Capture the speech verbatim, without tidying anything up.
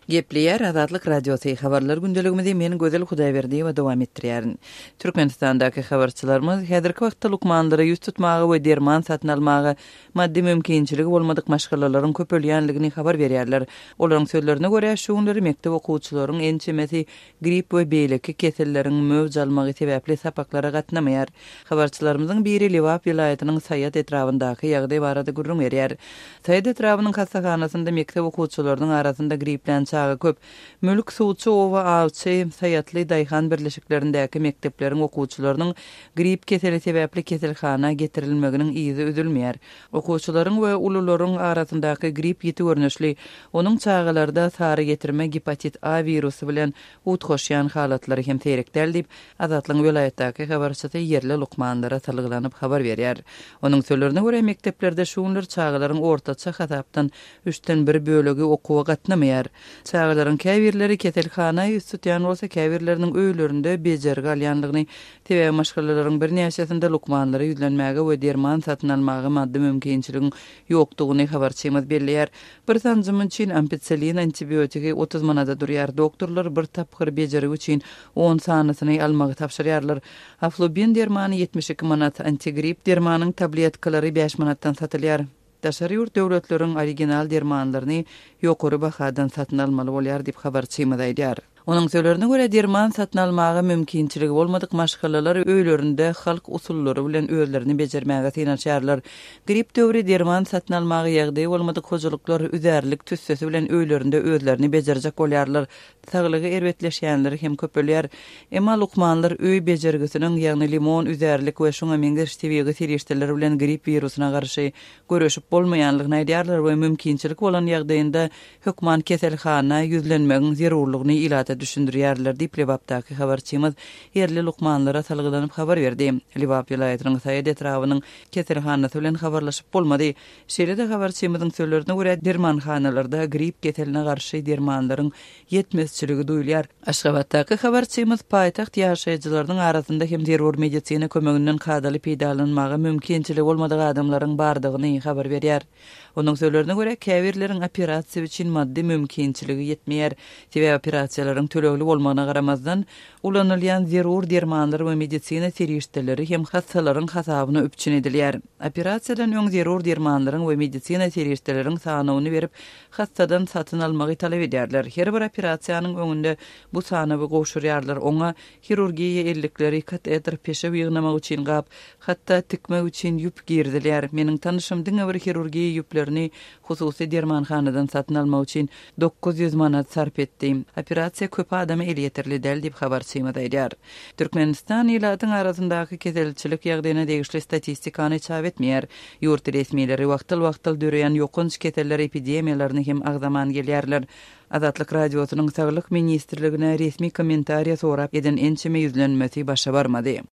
Gepleyer Azatlyk Radiosu habarlar gündeligimizde men Gözel Hudaýberdi we dowam etdirýärin. Türkmenistandaky habarçylarymyz häzirki wagtda lukmanlara ýüz tutmagy we derman satyn almagy maddi mümkinçiligi bolmadyk maşgalalaryň köpelýänligini habar berýärler. Olaryň sözlerine görä şu günleri mekdep okuwçylaryň ençemesi grip we beýleki keselleriň mövj almagy sebäpli sapaklara gatnamaýar. Habarçylarymyzyň biri Liwap vilayatynyň Saýat etrafyndaky ýagdaý barada gurrun berýär. Saýat etrafynyň hastahanasynda mekdep okuwçylarynyň arasynda grip bilen çağı köp. Mülk suwçy owa awçy Saýatly daýhan birleşiklerindäki mekdepleriň okuwçylarynyň grip keseli sebäpli keselhana getirilmeginiň izi üzülmeýär. Okuwçylaryň we ulularyň arasyndaky grip ýeti görnüşli, onuň çağalarda sary getirme hepatit A virusy bilen utgoşýan halatlary hem terekdäl diýip Azatlyň vilayatdaky habarçysy yerli lukmanlara salgylanyp habar berýär. Onuň sözlerine görä mekdeplerde şu günler çağalaryň ortaça hasapdan üçten bir bölegi okuwa gatnamaýar. Çağalaryň käbirleri keselhana ýüz tutýan bolsa käbirleriniň öýlerinde bejergi alýanlygyny tebe maşgalalaryň bir näçesinde lukmanlara ýüzlenmäge we derman satyn almagy maddi mümkinçiligiň ýokdugyny habarçymyz belliýär. Bir sanjym üçin ampitsilin antibiotiki otuz manada durýar. Doktorlar bir tapgyr bejergi üçin on sanysyny almagy tapşyrýarlar. Aflobin dermany yetmiş iki manat, antigrip dermanyň tabletkalary beş manatdan satylýar. Daşary ýurt döwletleriň original dermanlaryny ýokary bahadan satyn almaly bolýar diýip habarçymyz aýdýar. Onuň sözlerine görä derman satyn almagy mümkinçiligi bolmadyk maşgalalar öýlerinde halk usullary bilen özlerini bejermäge synanýarlar. Grip döwri derman satyn almagy ýagdaý bolmadyk hojuluklar üzerlik tüssesi bilen öýlerinde özlerini bejerjek bolýarlar. Saglygy erbetleşýänleri hem köpelýär. Emma lukmanlar öý bejergisiniň ýagny limon üzerlik we şoňa meňze stevigi serişdeler bilen grip virusyna garşy görüşüp bolmaýanlygyny aýdýarlar we mümkinçilik bolan ýagdaýynda hökman keselhana ýüzlenmegiň zerurlygyny ilata düşündirýärler diýip Liwapdaky habarçymyz yerli lukmanlara salgylanyp habar berdi. Liwap vilayatynyň Saýat etrafynyň keselhanasy bilen habarlaşyp bolmady. Şeýle-de habarçymyzyň sözlerine görä dermanhanalarda grip keseline garşy dermanlaryň ýetmezçiligi duýulýar. Aşgabatdaky habarçymyz paýtaxt ýaşaýjylarynyň arasynda hem zerur medisina kömeginden kadaly peýdalanmagy mümkinçiligi bolmadyk adamlaryň bardygyny habar berýär. Onuň sözlerine görä käbirleriň operasiýa üçin maddi mümkinçiligi ýetmeýär. Tebe operasiýalaryň tölegli bolmagyna garamazdan ulanylýan zerur dermanlar we medisina serişdeleri hem hastalaryň hasabyna üpçün edilýär. Operasiýadan öň zerur dermanlaryň we medisina serişdeleriň sanawyny berip hastadan satyn almagy talap edýärler. Her bir operasiýanyň öňünde bu sanawy goşurýarlar. Oňa hirurgiýa ellikleri kateter peşe ýygnamak üçin gap, hatda tikmek üçin ýüp girdilýär. Meniň tanışymdyň bir hirurgiýa ýüplerini hususy dermanhanadan satyn almak üçin dokuz ýüz manat sarp etdi. Operasiýa köp adamy el ýetirli däl diýip habarçymyz aýdýar. Türkmenistan ýylatyň arasyndaky keselçilik ýagdaýyna degişli statistikany çap etmeýär. Ýurt resmiýetleri wagtyl-wagtyl döreýän ýokunç keseller epidemiýalaryny hem agzaman gelýärler. Azatlyk Radiosynyň Saglyk ministrligine resmi kommentariýa sorap eden ençeme ýüzlenmesi başa barmady.